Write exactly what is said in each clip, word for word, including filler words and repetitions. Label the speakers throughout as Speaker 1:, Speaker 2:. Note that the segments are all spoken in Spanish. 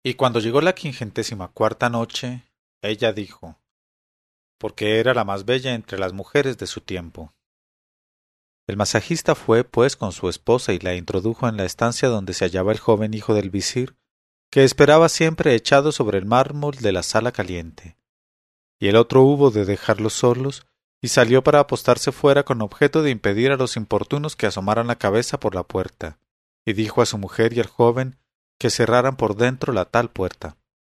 Speaker 1: Y cuando llegó la quingentésima cuarta noche, ella dijo, porque era la más bella entre las mujeres de su tiempo. El masajista fue, pues, con su esposa y la introdujo en la estancia donde se hallaba el joven hijo del visir, que esperaba siempre echado sobre el mármol de la sala caliente. Y el otro hubo de dejarlos solos, y salió para apostarse fuera con objeto de impedir a los importunos que asomaran la cabeza por la puerta, y dijo a su mujer y al joven que cerraran por dentro la tal puerta.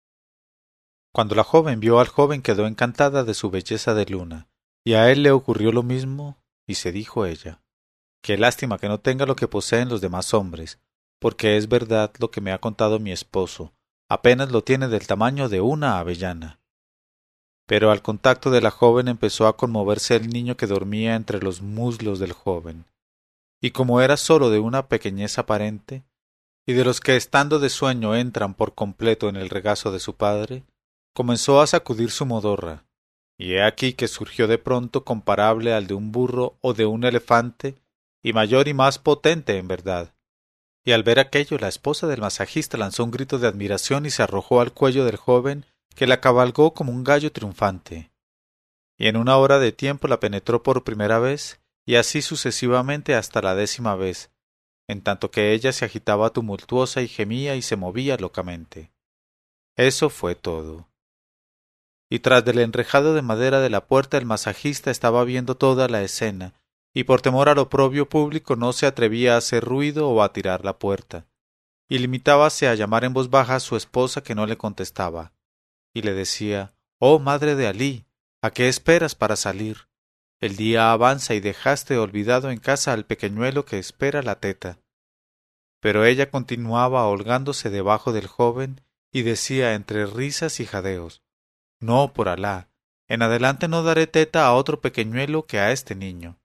Speaker 1: Cuando la joven vio al joven quedó encantada de su belleza de luna, y a él le ocurrió lo mismo, y se dijo ella, qué lástima que no tenga lo que poseen los demás hombres, porque es verdad lo que me ha contado mi esposo, apenas lo tiene del tamaño de una avellana. Pero al contacto de la joven empezó a conmoverse el niño que dormía entre los muslos del joven, y como era sólo de una pequeñez aparente, y de los que estando de sueño entran por completo en el regazo de su padre, comenzó a sacudir su modorra, y he aquí que surgió de pronto comparable al de un burro o de un elefante, y mayor y más potente en verdad. Y al ver aquello, la esposa del masajista lanzó un grito de admiración y se arrojó al cuello del joven, que la cabalgó como un gallo triunfante. Y en una hora de tiempo la penetró por primera vez, y así sucesivamente hasta la décima vez, en tanto que ella se agitaba tumultuosa y gemía y se movía locamente. Eso fue todo. Y tras del enrejado de madera de la puerta el masajista estaba viendo toda la escena, y por temor al oprobio público no se atrevía a hacer ruido o a tirar la puerta, y limitábase a llamar en voz baja a su esposa que no le contestaba, y le decía, «Oh, madre de Alí, ¿a qué esperas para salir? El día avanza y dejaste olvidado en casa al pequeñuelo que espera la teta». Pero ella continuaba holgándose debajo del joven y decía entre risas y jadeos, «No, por Alá, en adelante no daré teta a otro pequeñuelo que a este niño».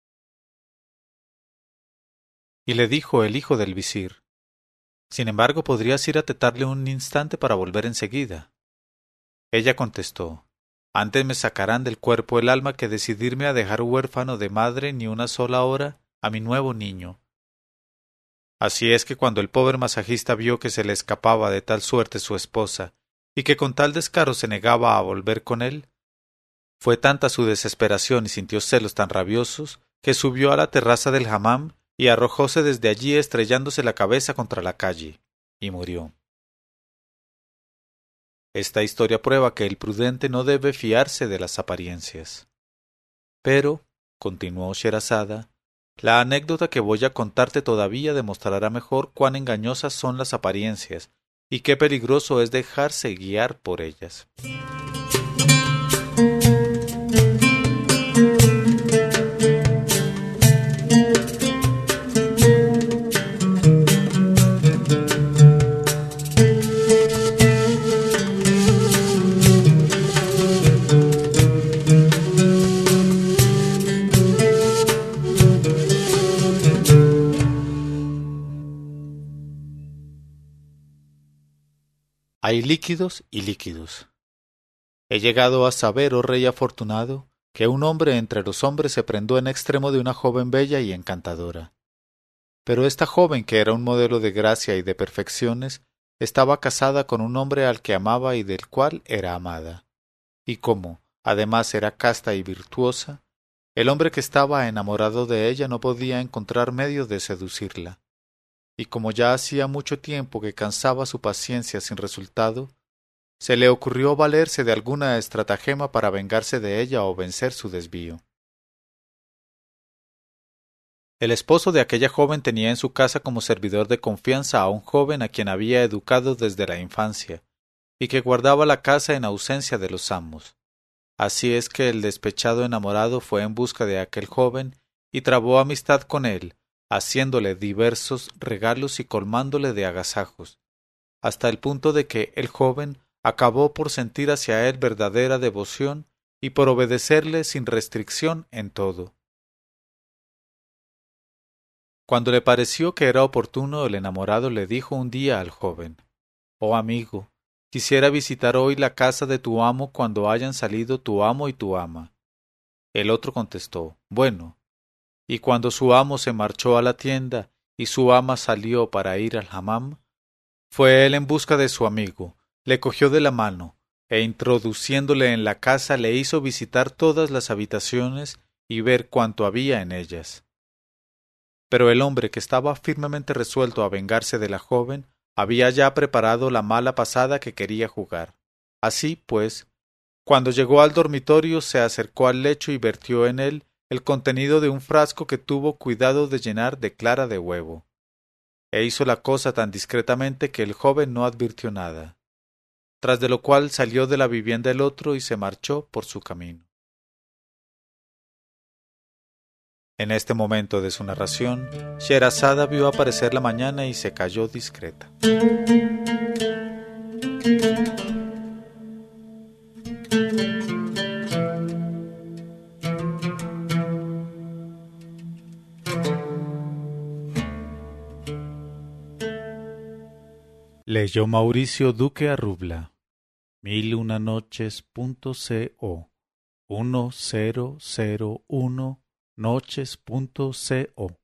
Speaker 1: Y le dijo el hijo del visir, «Sin embargo, podrías ir a tetarle un instante para volver enseguida». Ella contestó, «Antes me sacarán del cuerpo el alma que decidirme a dejar huérfano de madre ni una sola hora a mi nuevo niño». Así es que cuando el pobre masajista vio que se le escapaba de tal suerte su esposa, y que con tal descaro se negaba a volver con él, fue tanta su desesperación y sintió celos tan rabiosos, que subió a la terraza del hammam y arrojóse desde allí estrellándose la cabeza contra la calle, y murió. Esta historia prueba que el prudente no debe fiarse de las apariencias. Pero, continuó Sherazada, la anécdota que voy a contarte todavía demostrará mejor cuán engañosas son las apariencias y qué peligroso es dejarse guiar por ellas. Hay líquidos y líquidos. He llegado a saber, oh rey afortunado, que un hombre entre los hombres se prendó en extremo de una joven bella y encantadora. Pero esta joven, que era un modelo de gracia y de perfecciones, estaba casada con un hombre al que amaba y del cual era amada. Y como, además, era casta y virtuosa, el hombre que estaba enamorado de ella no podía encontrar medio de seducirla. Y como ya hacía mucho tiempo que cansaba su paciencia sin resultado, se le ocurrió valerse de alguna estratagema para vengarse de ella o vencer su desvío. El esposo de aquella joven tenía en su casa como servidor de confianza a un joven a quien había educado desde la infancia, y que guardaba la casa en ausencia de los amos. Así es que el despechado enamorado fue en busca de aquel joven y trabó amistad con él, haciéndole diversos regalos y colmándole de agasajos, hasta el punto de que el joven acabó por sentir hacia él verdadera devoción y por obedecerle sin restricción en todo. Cuando le pareció que era oportuno, el enamorado le dijo un día al joven, «Oh amigo, quisiera visitar hoy la casa de tu amo cuando hayan salido tu amo y tu ama». El otro contestó, «Bueno». Y cuando su amo se marchó a la tienda y su ama salió para ir al hammam, Fue él en busca de su amigo, le cogió de la mano, e introduciéndole en la casa le hizo visitar todas las habitaciones y ver cuanto había en ellas. Pero el hombre, que estaba firmemente resuelto a vengarse de la joven, había ya preparado la mala pasada que quería jugar. Así pues, cuando llegó al dormitorio, se acercó al lecho y vertió en él el contenido de un frasco que tuvo cuidado de llenar de clara de huevo, e hizo la cosa tan discretamente que el joven no advirtió nada, tras de lo cual salió de la vivienda el otro y se marchó por su camino. En este momento de su narración, Sherazada vio aparecer la mañana y se calló discreta. Leyó Mauricio Duque Arrubla. Mil una noches punto co uno cero cero uno noches punto co